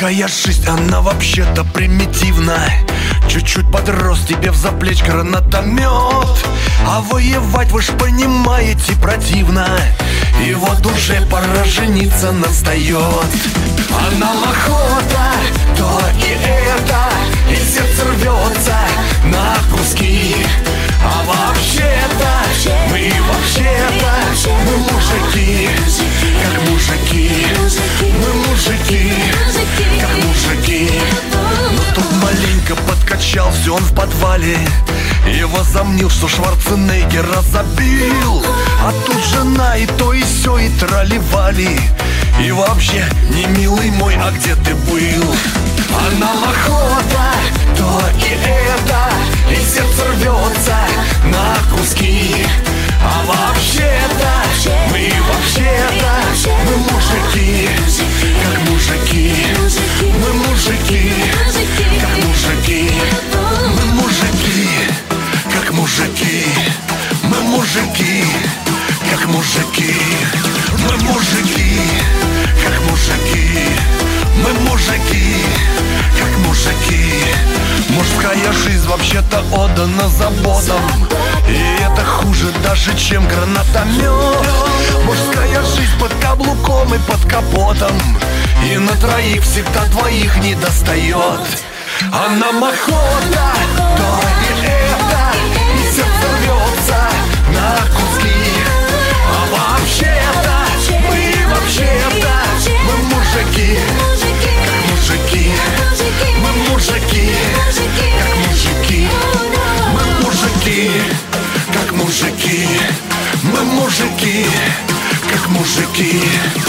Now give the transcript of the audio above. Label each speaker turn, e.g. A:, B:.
A: Мужская жизнь, она вообще-то примитивна. Чуть-чуть подрос, тебе в заплечь гранатомет. А воевать, вы ж понимаете, противно. И вот уже пора жениться настает. А нам охота, то и это, и сердце рвется на куски. А вообще-то, мы вообще-то, мы мужики, как мужики. Мы мужики, как мужики. Но тут маленько подкачался он в подвале и возомнил, что Шварценеггера забил. А тут жена и то и сё, и трали-вали. И вообще, не милый мой, а где ты был? А нам охота, то и это, и сердце рвется на куски. А вообще-то, мы вообще-то, мы мужики, как мужики. Мы мужики, как мужики. Мы мужики, как мужики. Мы мужики, как мужики. Мы мужики, как мужики. Мы мужики, как мужики. Мужская жизнь вообще-то отдана заботам, и это хуже даже, чем гранатомет. Мужская жизнь под каблуком и под капотом, и на троих всегда двоих не достает. А нам охота, то и это, и сердце рвется на куски. А вообще-то, мы вообще-то, мы мужики, как мужики. Мы мужики, как мужики. Мы мужики, как мужики. Мы мужики, как мужики.